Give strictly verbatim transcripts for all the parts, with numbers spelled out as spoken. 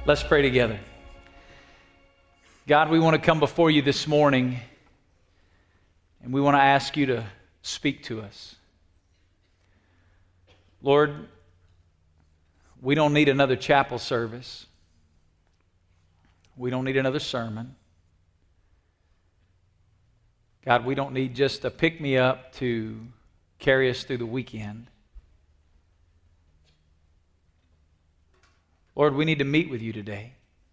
Let's pray together. God, we want to come before you this morning, and we want to ask you to speak to us. Lord, we don't need another chapel service. We don't need another sermon. God, we don't need just a pick-me-up to carry us through the weekend. Lord, we need to meet with you today.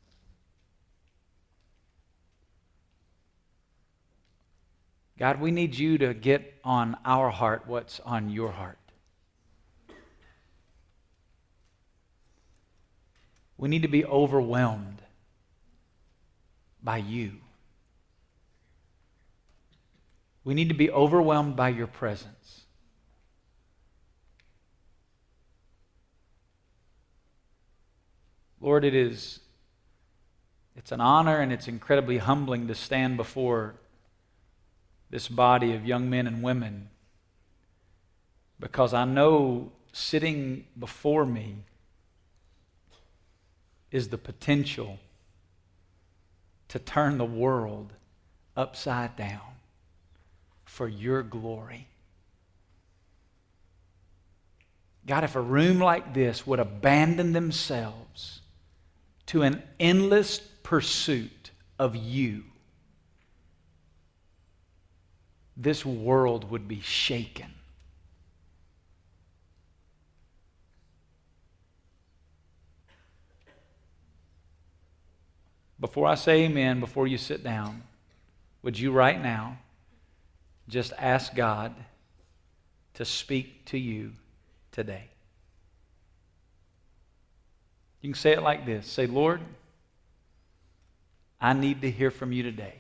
God, we need you to get on our heart what's on your heart. We need to be overwhelmed by you. We need to be overwhelmed by your presence. Lord, it is it's an honor and it's incredibly humbling to stand before this body of young men and women, because I know sitting before me is the potential to turn the world upside down for your glory. God, if a room like this would abandon themselves to an endless pursuit of you, this world would be shaken. Before I say amen, before you sit down, would you right now just ask God to speak to you today? You can say it like this. Say, Lord, I need to hear from you today.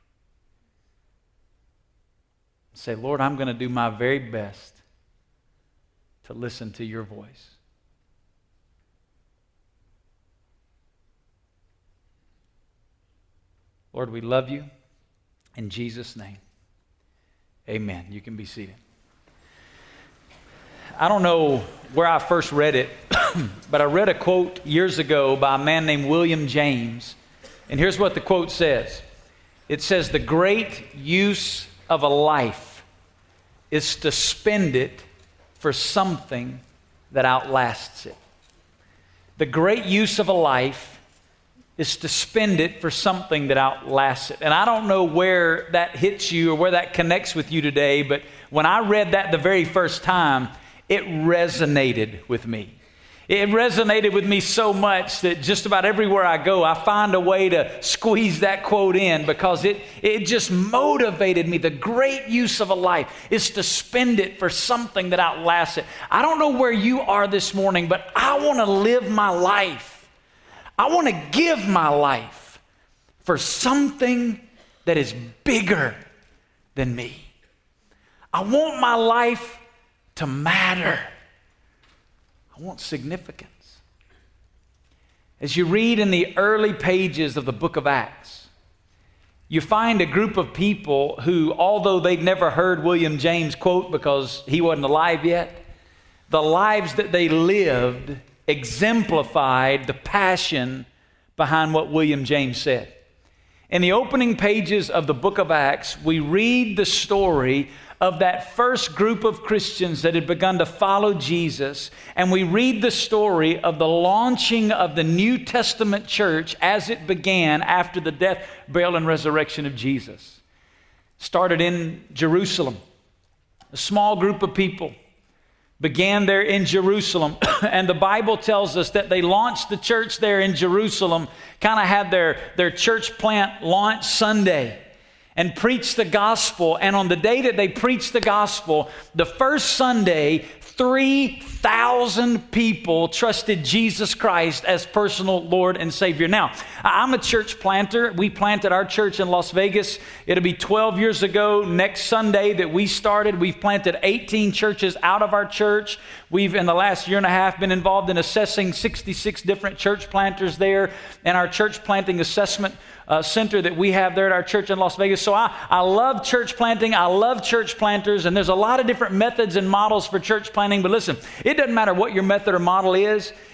Say, Lord, I'm going to do my very best to listen to your voice. Lord, we love you. In Jesus' name, amen. You can be seated. I don't know where I first read it, but I read a quote years ago by a man named William James. And here's what the quote says. It says, the great use of a life is to spend it for something that outlasts it. The great use of a life is to spend it for something that outlasts it. And I don't know where that hits you or where that connects with you today, but when I read that the very first time, it resonated with me. It resonated with me so much that just about everywhere I go, I find a way to squeeze that quote in, because it, it just motivated me. The great use of a life is to spend it for something that outlasts it. I don't know where you are this morning, but I want to live my life. I want to give my life for something that is bigger than me. I want my life to matter. I want significance. As you read in the early pages of the book of Acts, you find a group of people who, although they'd never heard William James quote because he wasn't alive yet, the lives that they lived exemplified the passion behind what William James said. In the opening pages of the book of Acts, we read the story of that first group of Christians that had begun to follow Jesus, and we read the story of the launching of the New Testament church as it began after the death, burial, and resurrection of Jesus. Started in Jerusalem. A small group of people began there in Jerusalem, and the Bible tells us that they launched the church there in Jerusalem, kind of had their, their church plant launch Sunday, and preached the gospel. And on the day that they preached the gospel, the first Sunday, three thousand people trusted Jesus Christ as personal Lord and Savior. Now, I'm a church planter. We planted our church in Las Vegas. It'll be twelve years ago next Sunday that we started. We've planted eighteen churches out of our church. We've, in the last year and a half, been involved in assessing sixty-six different church planters there, and our church planting assessment Uh, center that we have there at our church in Las Vegas. So I, I love church planting. I love church planters, and there's a lot of different methods and models for church planting. But listen, it doesn't matter what your method or model is.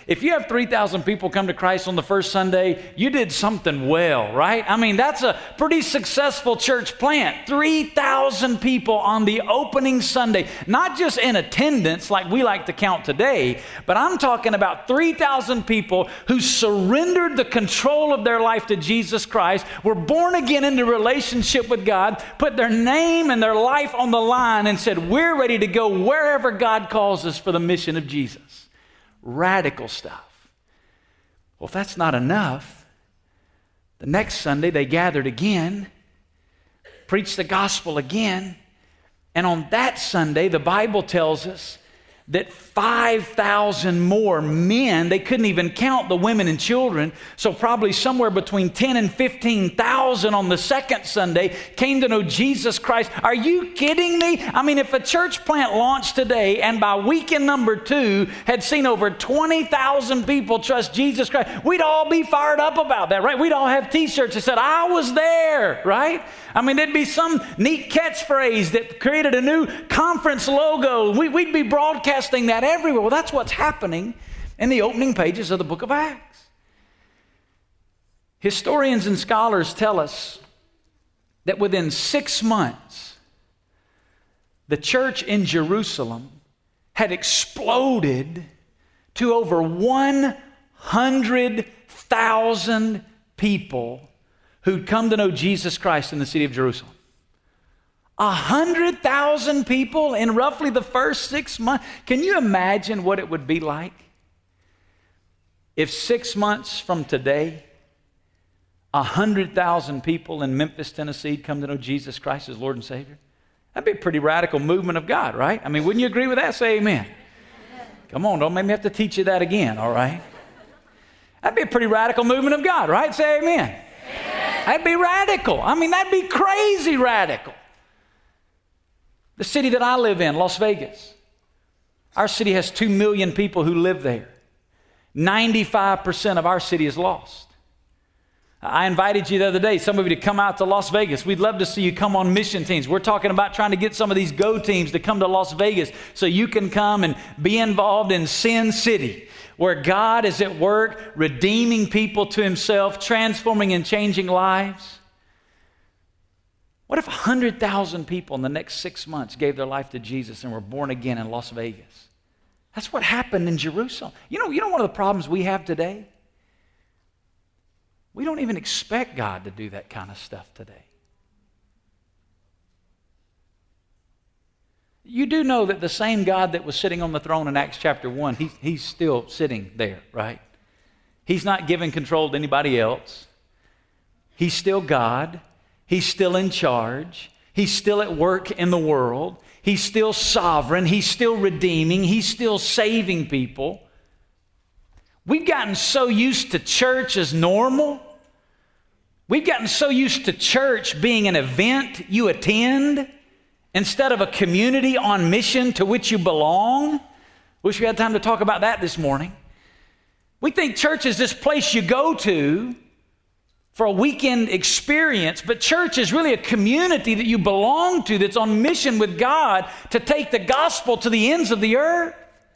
If you have three thousand people come to Christ on the first Sunday, you did something well, right? I mean, that's a pretty successful church plant. three thousand people on the opening Sunday, not just in attendance like we like to count today, but I'm talking about three thousand people who surrendered the control of their life to Jesus Christ, were born again into relationship with God, put their name and their life on the line and said, we're ready to go wherever God calls us for the mission of Jesus. Radical stuff. Well, if that's not enough, the next Sunday they gathered again, preached the gospel again, and on that Sunday, the Bible tells us that five thousand more men, they couldn't even count the women and children, so probably somewhere between ten and fifteen thousand on the second Sunday came to know Jesus Christ. Are you kidding me? I mean, if a church plant launched today and by weekend number two had seen over twenty thousand people trust Jesus Christ, we'd all be fired up about that, right? We'd all have t-shirts that said, I was there, right? I mean, there'd be some neat catchphrase that created a new conference logo. We, we'd be broadcasting that everywhere. Well, that's what's happening in the opening pages of the book of Acts. Historians and scholars tell us that within six months, the church in Jerusalem had exploded to over one hundred thousand people who'd come to know Jesus Christ in the city of Jerusalem. A hundred thousand people in roughly the first six months. Can you imagine what it would be like if six months from today, a hundred thousand people in Memphis, Tennessee come to know Jesus Christ as Lord and Savior? That'd be a pretty radical movement of God, right? I mean, wouldn't you agree with that? Say amen. Come on, don't make me have to teach you that again, all right? That'd be a pretty radical movement of God, right? Say amen. That'd be radical. I mean, that'd be crazy radical. The city that I live in, Las Vegas, our city has two million people who live there. ninety-five percent of our city is lost. I invited you the other day, some of you, to come out to Las Vegas. We'd love to see you come on mission teams. We're talking about trying to get some of these go teams to come to Las Vegas so you can come and be involved in Sin City, where God is at work redeeming people to himself, transforming and changing lives. What if one hundred thousand people in the next six months gave their life to Jesus and were born again in Las Vegas? That's what happened in Jerusalem. You know, you know one of the problems we have today? We don't even expect God to do that kind of stuff today. You do know that the same God that was sitting on the throne in Acts chapter one, he, he's still sitting there, right? He's not giving control to anybody else. He's still God. He's still in charge. He's still at work in the world. He's still sovereign. He's still redeeming. He's still saving people. We've gotten so used to church as normal. We've gotten so used to church being an event you attend instead of a community on mission to which you belong. Wish we had time to talk about that this morning. We think church is this place you go to for a weekend experience, but church is really a community that you belong to that's on mission with God to take the gospel to the ends of the earth.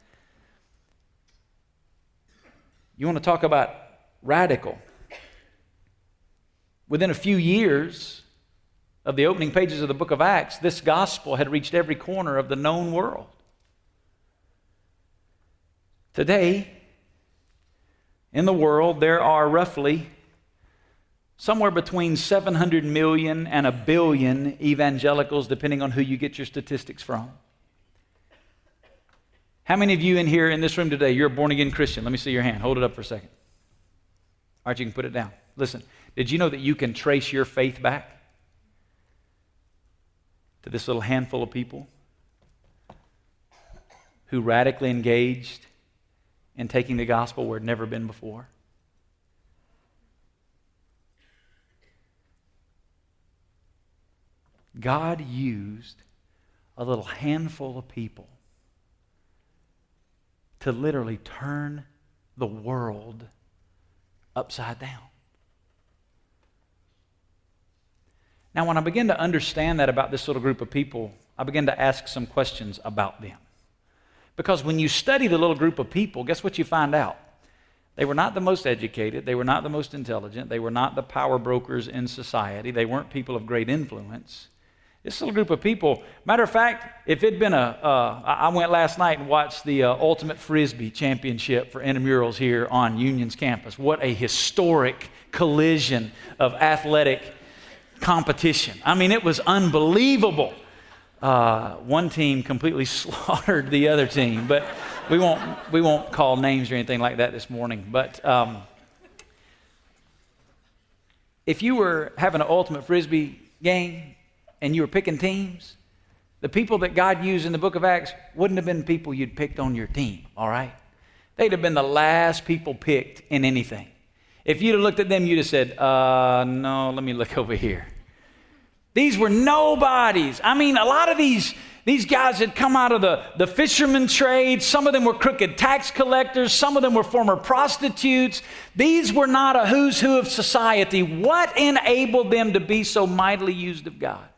You want to talk about radical? Within a few years of the opening pages of the book of Acts, this gospel had reached every corner of the known world. Today, in the world, there are roughly somewhere between seven hundred million and a billion evangelicals, depending on who you get your statistics from. How many of you in here in this room today, you're a born-again Christian? Let me see your hand. Hold it up for a second. All right, you can put it down. Listen, did you know that you can trace your faith back to this little handful of people who radically engaged in taking the gospel where it had never been before? God used a little handful of people to literally turn the world upside down. Now, when I began to understand that about this little group of people, I began to ask some questions about them. Because when you study the little group of people, guess what you find out? They were not the most educated. They were not the most intelligent. They were not the power brokers in society. They weren't people of great influence. This little group of people, matter of fact, if it'd been a, uh, I went last night and watched the uh, Ultimate Frisbee Championship for intramurals here on Union's campus. What a historic collision of athletic competition. I mean, it was unbelievable. Uh, one team completely slaughtered the other team, but we won't we won't call names or anything like that this morning. But um, if you were having an Ultimate Frisbee game and you were picking teams, the people that God used in the book of Acts wouldn't have been people you'd picked on your team, all right? They'd have been the last people picked in anything. If you'd have looked at them, you'd have said, uh, no, let me look over here. These were nobodies. I mean, a lot of these, these guys had come out of the, the fisherman trade. Some of them were crooked tax collectors. Some of them were former prostitutes. These were not a who's who of society. What enabled them to be so mightily used of God?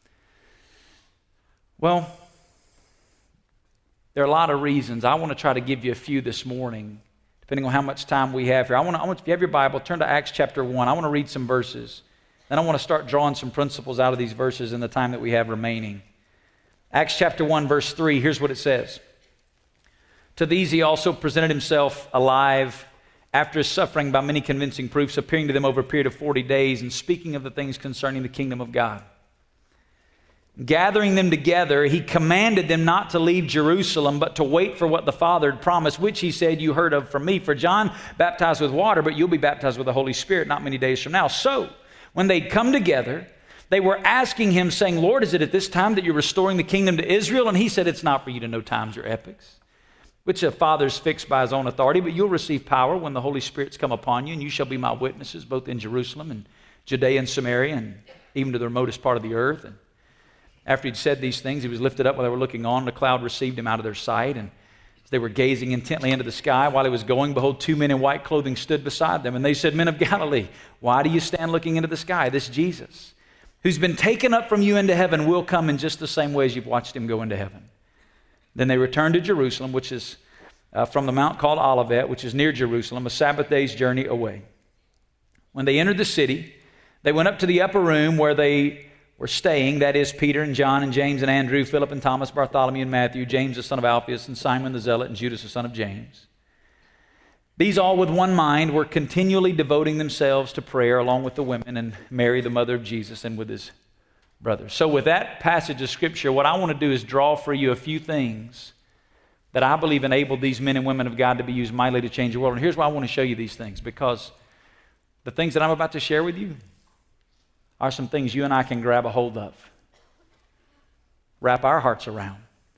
Well, there are a lot of reasons. I want to try to give you a few this morning, depending on how much time we have here. I want to, I want, if you have your Bible, turn to Acts chapter one. I want to read some verses. Then I want to start drawing some principles out of these verses in the time that we have remaining. Acts chapter one, verse three, here's what it says. To these he also presented himself alive after his suffering by many convincing proofs, appearing to them over a period of forty days and speaking of the things concerning the kingdom of God. Gathering them together, he commanded them not to leave Jerusalem, but to wait for what the Father had promised, which he said, you heard of from me. For John baptized with water, but you'll be baptized with the Holy Spirit not many days from now. So, when they'd come together, they were asking him, saying, Lord, is it at this time that you're restoring the kingdom to Israel? And he said, it's not for you to know times or epochs, which the Father's fixed by his own authority, but you'll receive power when the Holy Spirit's come upon you, and you shall be my witnesses, both in Jerusalem and Judea and Samaria, and even to the remotest part of the earth. And after he'd said these things, he was lifted up while they were looking on. The cloud received him out of their sight, and as they were gazing intently into the sky while he was going, behold, two men in white clothing stood beside them. And they said, Men of Galilee, why do you stand looking into the sky? This Jesus, who's been taken up from you into heaven, will come in just the same way as you've watched him go into heaven. Then they returned to Jerusalem, which is uh, from the mount called Olivet, which is near Jerusalem, a Sabbath day's journey away. When they entered the city, they went up to the upper room where they were staying, that is Peter and John and James and Andrew, Philip and Thomas, Bartholomew and Matthew, James the son of Alphaeus and Simon the Zealot and Judas the son of James. These all with one mind were continually devoting themselves to prayer along with the women and Mary the mother of Jesus and with his brothers. So with that passage of Scripture, what I want to do is draw for you a few things that I believe enabled these men and women of God to be used mightily to change the world. And here's why I want to show you these things, because the things that I'm about to share with you are some things you and I can grab a hold of, wrap our hearts around.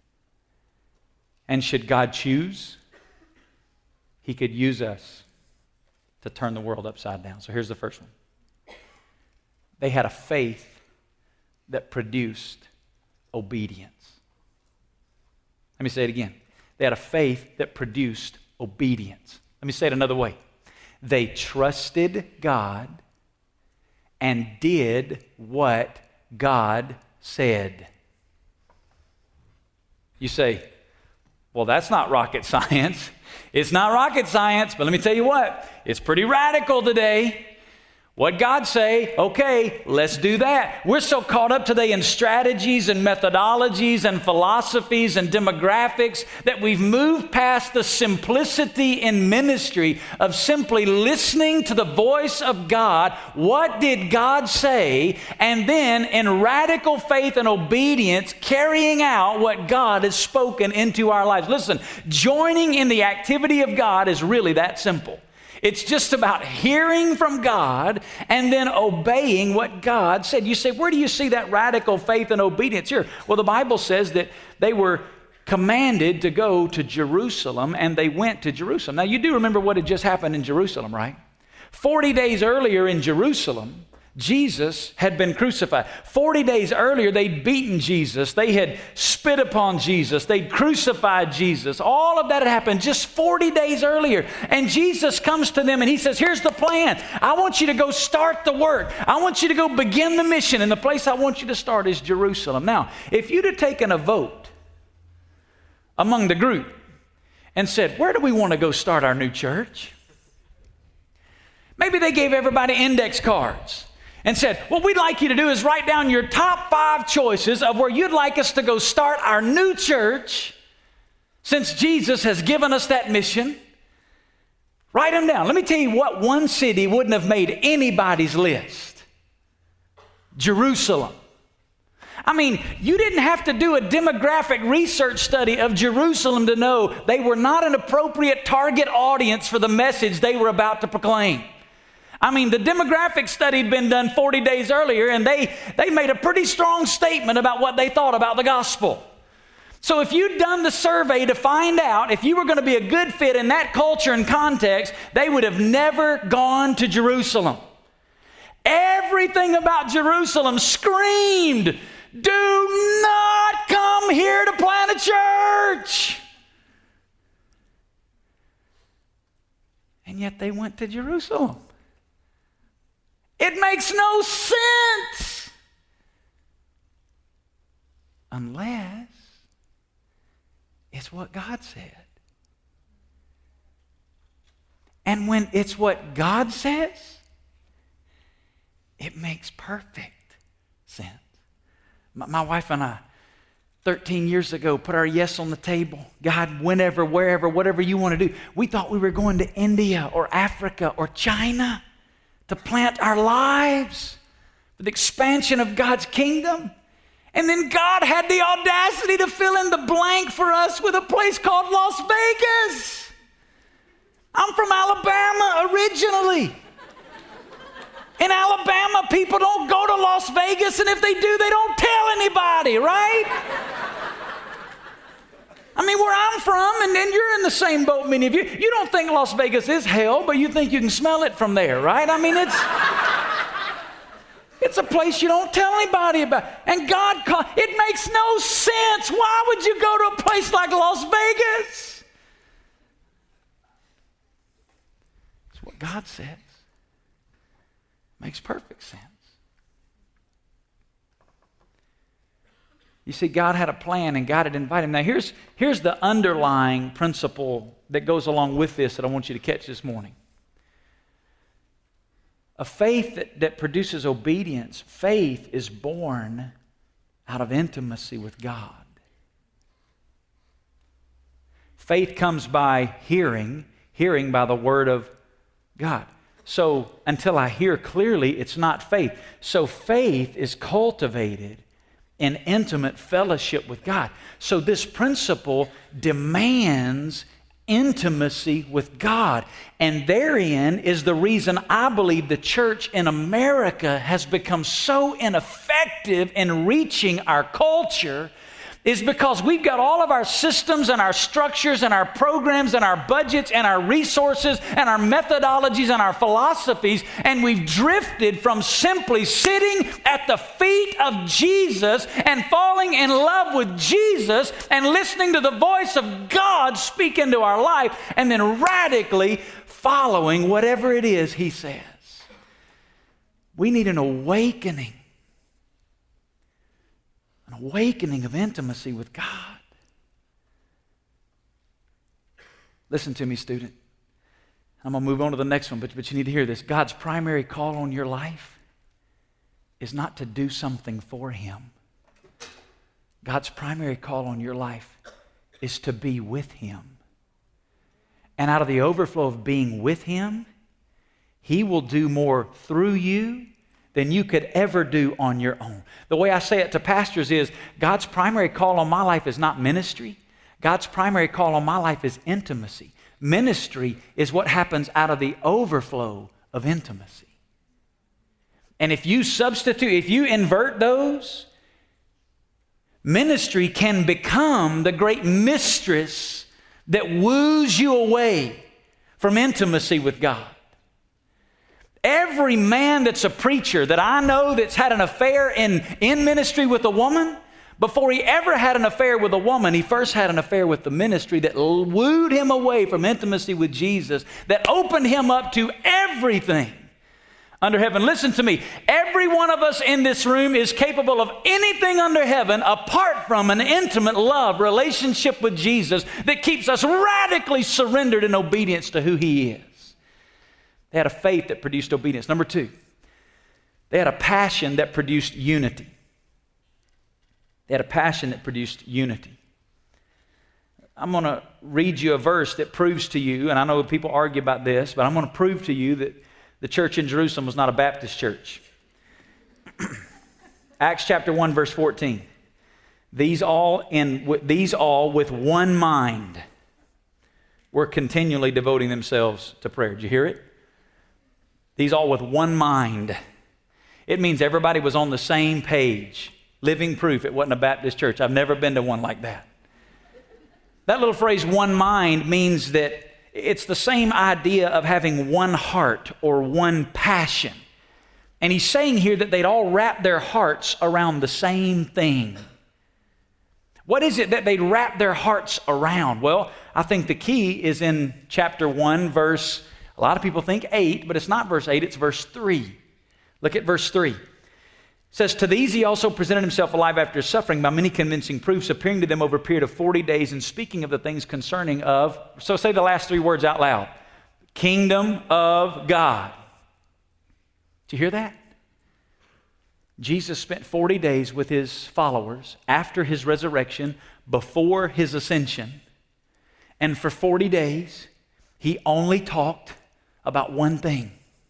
And should God choose, he could use us to turn the world upside down. So here's the first one. They had a faith that produced obedience. Let me say it again. They had a faith that produced obedience. Let me say it another way. They trusted God and did what God said. You say, well, that's not rocket science. It's not rocket science, but let me tell you what, it's pretty radical today. What God say, okay, let's do that. We're so caught up today in strategies and methodologies and philosophies and demographics that we've moved past the simplicity in ministry of simply listening to the voice of God. What did God say? And then in radical faith and obedience, carrying out what God has spoken into our lives. Listen, joining in the activity of God is really that simple. It's just about hearing from God and then obeying what God said. You say, where do you see that radical faith and obedience here? Well, the Bible says that they were commanded to go to Jerusalem, and they went to Jerusalem. Now, you do remember what had just happened in Jerusalem, right? Forty days earlier in Jerusalem, Jesus had been crucified. Forty days earlier, they'd beaten Jesus. They had spit upon Jesus. They'd crucified Jesus. All of that had happened just forty days earlier. And Jesus comes to them and he says, here's the plan. I want you to go start the work. I want you to go begin the mission. And the place I want you to start is Jerusalem. Now, if you'd have taken a vote among the group and said, where do we want to go start our new church? Maybe they gave everybody index cards and said, what we'd like you to do is write down your top five choices of where you'd like us to go start our new church since Jesus has given us that mission. Write them down. Let me tell you what one city wouldn't have made anybody's list. Jerusalem. I mean, you didn't have to do a demographic research study of Jerusalem to know they were not an appropriate target audience for the message they were about to proclaim. I mean, the demographic study had been done forty days earlier, and they, they made a pretty strong statement about what they thought about the gospel. So if you'd done the survey to find out if you were going to be a good fit in that culture and context, they would have never gone to Jerusalem. Everything about Jerusalem screamed, do not come here to plant a church. And yet they went to Jerusalem. It makes no sense unless it's what God said. And when it's what God says, it makes perfect sense. My, my wife and I, thirteen years ago, put our yes on the table. God, whenever, wherever, whatever you want to do. We thought we were going to India or Africa or China to plant our lives for the expansion of God's kingdom. And then God had the audacity to fill in the blank for us with a place called Las Vegas. I'm from Alabama originally. In Alabama, people don't go to Las Vegas, and if they do, they don't tell anybody, right? I mean, where I'm from, and, and you're in the same boat, many of you, you don't think Las Vegas is hell, but you think you can smell it from there, right? I mean, it's it's a place you don't tell anybody about. And God, call, it makes no sense. Why would you go to a place like Las Vegas? It's what God says. Makes perfect sense. You see, God had a plan and God had invited him. Now, here's, here's the underlying principle that goes along with this that I want you to catch this morning. A faith that, that produces obedience, faith is born out of intimacy with God. Faith comes by hearing, hearing by the word of God. So until I hear clearly, it's not faith. So faith is cultivated in intimate fellowship with God. So this principle demands intimacy with God. And therein is the reason I believe the church in America has become so ineffective in reaching our culture, is because we've got all of our systems and our structures and our programs and our budgets and our resources and our methodologies and our philosophies, and we've drifted from simply sitting at the feet of Jesus and falling in love with Jesus and listening to the voice of God speak into our life and then radically following whatever it is He says. We need an awakening. An awakening of intimacy with God. Listen to me, student. I'm going to move on to the next one, but, but you need to hear this. God's primary call on your life is not to do something for Him. God's primary call on your life is to be with Him. And out of the overflow of being with Him, He will do more through you than you could ever do on your own. The way I say it to pastors is, God's primary call on my life is not ministry. God's primary call on my life is intimacy. Ministry is what happens out of the overflow of intimacy. And if you substitute, if you invert those, ministry can become the great mistress that woos you away from intimacy with God. Every man that's a preacher that I know that's had an affair in, in ministry with a woman, before he ever had an affair with a woman, he first had an affair with the ministry that wooed him away from intimacy with Jesus, that opened him up to everything under heaven. Listen to me. Every one of us in this room is capable of anything under heaven apart from an intimate love relationship with Jesus that keeps us radically surrendered in obedience to who He is. They had a faith that produced obedience. Number two, they had a passion that produced unity. They had a passion that produced unity. I'm going to read you a verse that proves to you, and I know people argue about this, but I'm going to prove to you that the church in Jerusalem was not a Baptist church. Acts chapter one, verse fourteen. These all, in, these all with one mind were continually devoting themselves to prayer. Did you hear it? These all with one mind. It means everybody was on the same page. Living proof it wasn't a Baptist church. I've never been to one like that. That little phrase, one mind, means that it's the same idea of having one heart or one passion. And he's saying here that they'd all wrap their hearts around the same thing. What is it that they'd wrap their hearts around? Well, I think the key is in chapter one, verse, a lot of people think eight, but it's not verse eight, it's verse three. Look at verse three. It says, to these he also presented himself alive after his suffering by many convincing proofs, appearing to them over a period of forty days and speaking of the things concerning of, so say the last three words out loud, kingdom of God. Did you hear that? Jesus spent forty days with his followers after his resurrection, before his ascension. And for forty days, he only talked about one thing.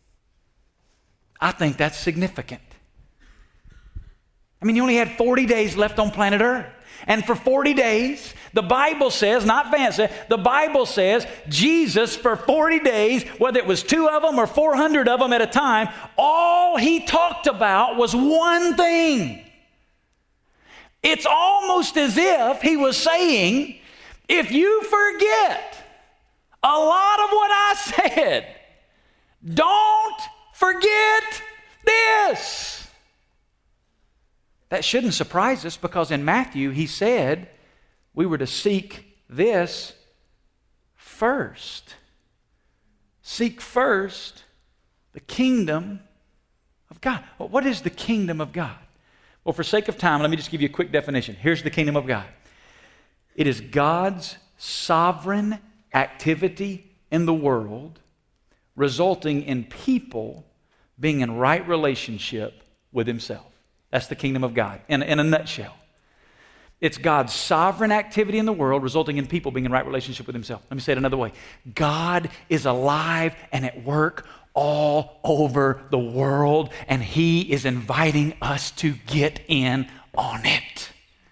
I think that's significant. I mean, you only had forty days left on planet Earth. And for forty days, the Bible says, not fancy, the Bible says Jesus for forty days, whether it was two of them or four hundred of them at a time, all he talked about was one thing. It's almost as if he was saying, if you forget a lot of what I said, don't forget this. That shouldn't surprise us, because in Matthew he said we were to seek this first. Seek first the kingdom of God. Well, what is the kingdom of God? Well, for sake of time, let me just give you a quick definition. Here's the kingdom of God. It is God's sovereign activity in the world, resulting in people being in right relationship with himself. That's the kingdom of God in, in a nutshell. It's God's sovereign activity in the world, resulting in people being in right relationship with himself. Let me say it another way. God is alive and at work all over the world, and he is inviting us to get in on it.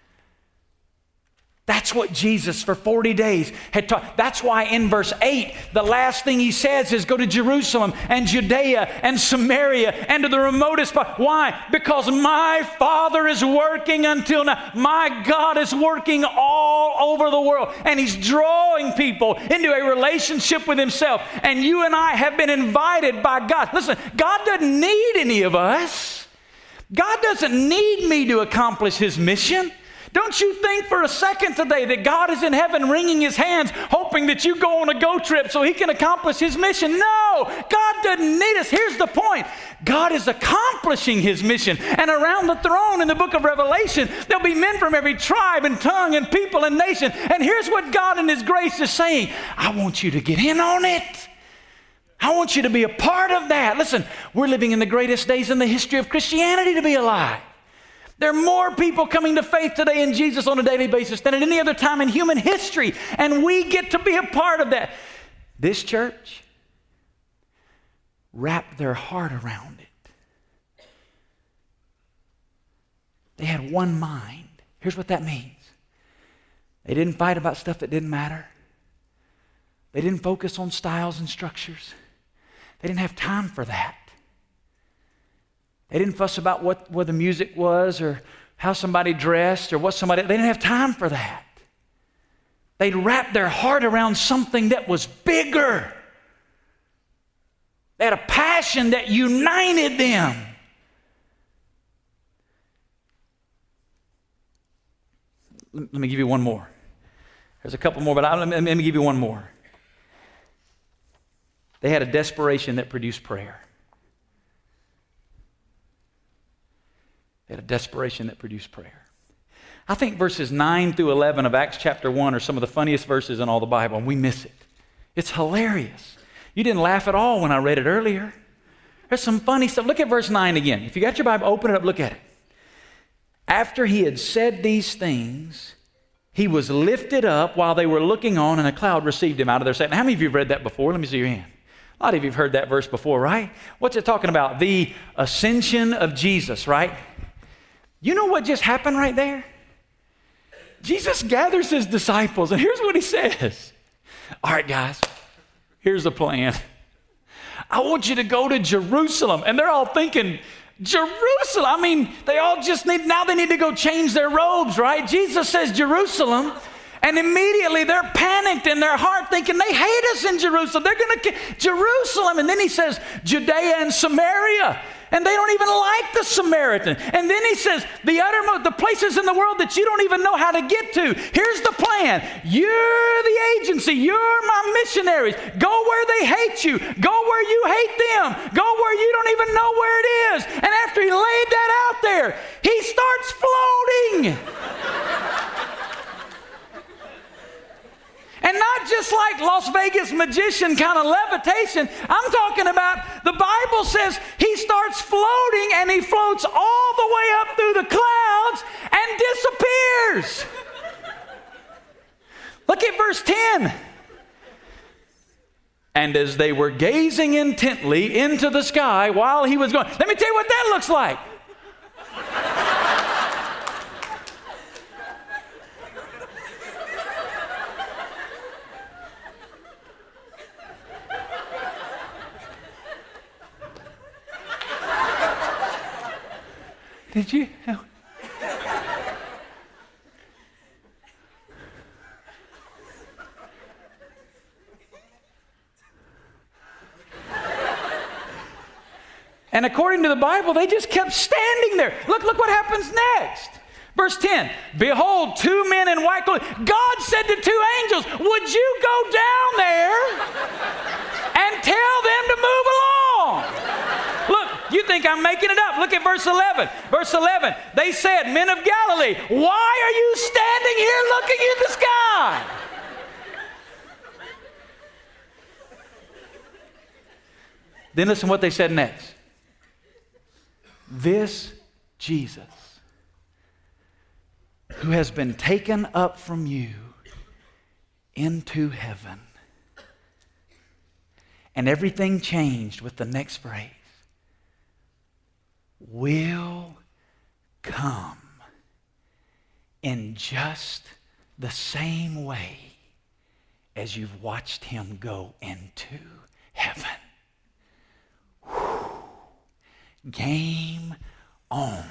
That's what Jesus for forty days had taught. That's why in verse eight, the last thing he says is go to Jerusalem and Judea and Samaria and to the remotest part. Why? Because my Father is working until now. My God is working all over the world, and he's drawing people into a relationship with himself. And you and I have been invited by God. Listen, God doesn't need any of us. God doesn't need me to accomplish his mission. Don't you think for a second today that God is in heaven wringing his hands, hoping that you go on a go trip so he can accomplish his mission? No, God doesn't need us. Here's the point. God is accomplishing his mission. And around the throne in the book of Revelation, there'll be men from every tribe and tongue and people and nation. And here's what God in his grace is saying. I want you to get in on it. I want you to be a part of that. Listen, we're living in the greatest days in the history of Christianity to be alive. There are more people coming to faith today in Jesus on a daily basis than at any other time in human history. And we get to be a part of that. This church wrapped their heart around it. They had one mind. Here's what that means. They didn't fight about stuff that didn't matter. They didn't focus on styles and structures. They didn't have time for that. They didn't fuss about what, what the music was or how somebody dressed or what somebody... They didn't have time for that. They'd wrap their heart around something that was bigger. They had a passion that united them. Let me give you one more. There's a couple more, but I, let, me, let me give you one more. They had a desperation that produced prayer. They had a desperation that produced prayer. I think verses nine through eleven of Acts chapter one are some of the funniest verses in all the Bible, and we miss it. It's hilarious. You didn't laugh at all when I read it earlier. There's some funny stuff. Look at verse nine again. If you got your Bible, open it up, look at it. After he had said these things, he was lifted up while they were looking on, and a cloud received him out of their sight. Now, how many of you have read that before? Let me see your hand. A lot of you have heard that verse before, right? What's it talking about? The ascension of Jesus, right? You know what just happened right there? Jesus gathers his disciples, and here's what he says. All right, guys, here's the plan. I want you to go to Jerusalem. And they're all thinking, Jerusalem? I mean, they all just need, now they need to go change their robes, right? Jesus says Jerusalem. And immediately they're panicked in their heart thinking they hate us in Jerusalem. They're going to, Jerusalem. And then he says Judea and Samaria. And they don't even like the Samaritan. And then he says, the uttermost, the places in the world that you don't even know how to get to. Here's the plan. You're the agency. You're my missionaries. Go where they hate you. Go where you hate them. Go where you don't even know where it is. And after he laid that out there, he starts floating. And not just like Las Vegas magician kind of levitation. I'm talking about the Bible says he starts floating and he floats all the way up through the clouds and disappears. Look at verse ten. And as they were gazing intently into the sky while he was going, let me tell you what that looks like. Did you? And according to the Bible, they just kept standing there. Look, look what happens next. Verse ten, behold, two men in white clothes. God said to two angels, would you go down there and tell them to move along? Look, you think I'm making it up. Look at verse eleven. Verse eleven, they said, men of Galilee, why are you standing here looking in the sky? Then listen what they said next. This Jesus, who has been taken up from you into heaven. And everything changed with the next phrase. Will come in just the same way as you've watched him go into heaven. Whew. Game on.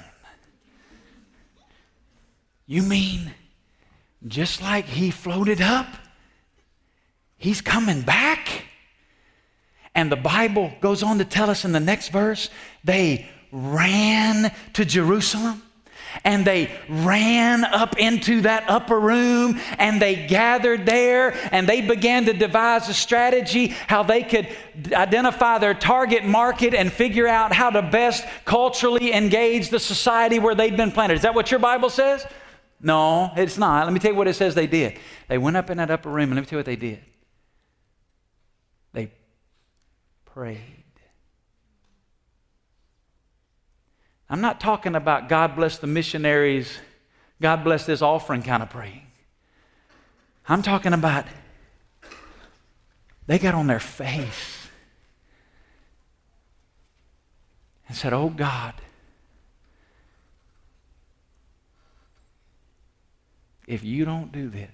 You mean just like he floated up, he's coming back? And the Bible goes on to tell us in the next verse, they ran to Jerusalem and they ran up into that upper room and they gathered there and they began to devise a strategy how they could identify their target market and figure out how to best culturally engage the society where they'd been planted. Is that what your Bible says? No, it's not. Let me tell you what it says they did. They went up in that upper room and let me tell you what they did. They prayed. I'm not talking about God bless the missionaries, God bless this offering kind of praying. I'm talking about they got on their face and said, oh God, if you don't do this,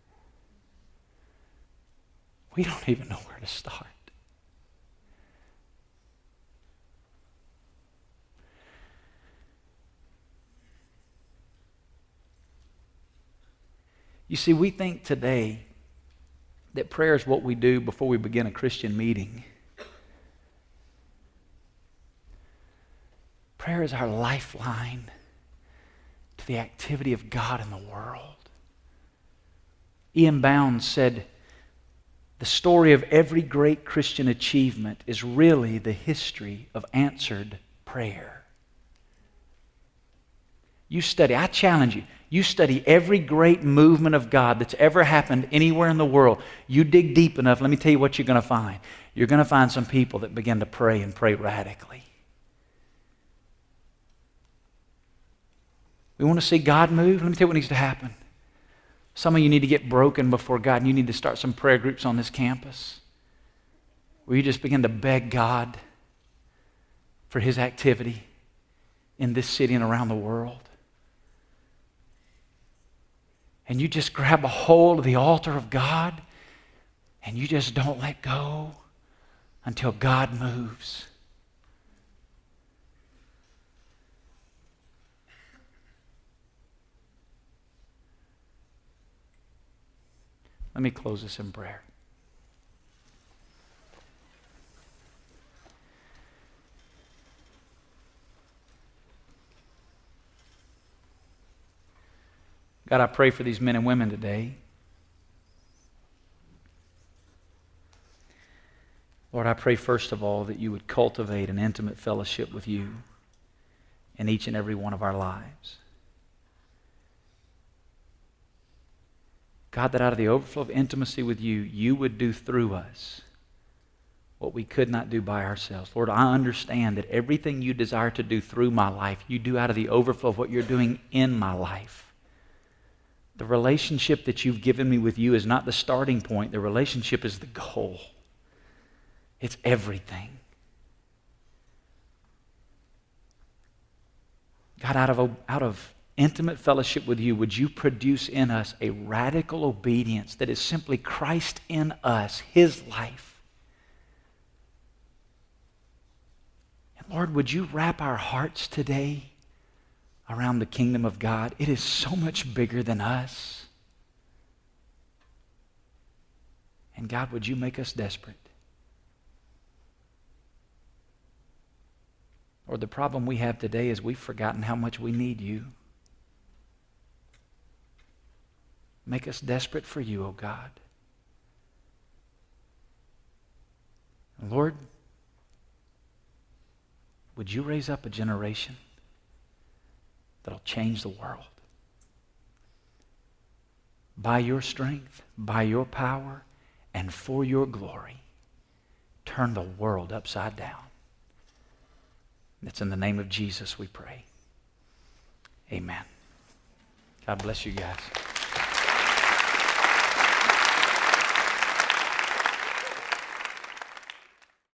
we don't even know where to start. You see, we think today that prayer is what we do before we begin a Christian meeting. Prayer is our lifeline to the activity of God in the world. Ian Bounds said, the story of every great Christian achievement is really the history of answered prayer. You study, I challenge you, You study every great movement of God that's ever happened anywhere in the world. You dig deep enough, let me tell you what you're going to find. You're going to find some people that begin to pray and pray radically. We want to see God move? Let me tell you what needs to happen. Some of you need to get broken before God, and you need to start some prayer groups on this campus where you just begin to beg God for His activity in this city and around the world. And you just grab a hold of the altar of God and you just don't let go until God moves. Let me close this in prayer. God, I pray for these men and women today. Lord, I pray first of all that you would cultivate an intimate fellowship with you in each and every one of our lives. God, that out of the overflow of intimacy with you, you would do through us what we could not do by ourselves. Lord, I understand that everything you desire to do through my life, you do out of the overflow of what you're doing in my life. The relationship that you've given me with you is not the starting point. The relationship is the goal. It's everything. God, out of, out of intimate fellowship with you, would you produce in us a radical obedience that is simply Christ in us, His life. And Lord, would you wrap our hearts today around the kingdom of God? It is so much bigger than us. And God, would you make us desperate? Or the problem we have today is we've forgotten how much we need you. Make us desperate for you, oh God. And Lord, would you raise up a generation that'll change the world? By your strength, by your power, and for your glory, turn the world upside down. It's in the name of Jesus we pray. Amen. God bless you guys.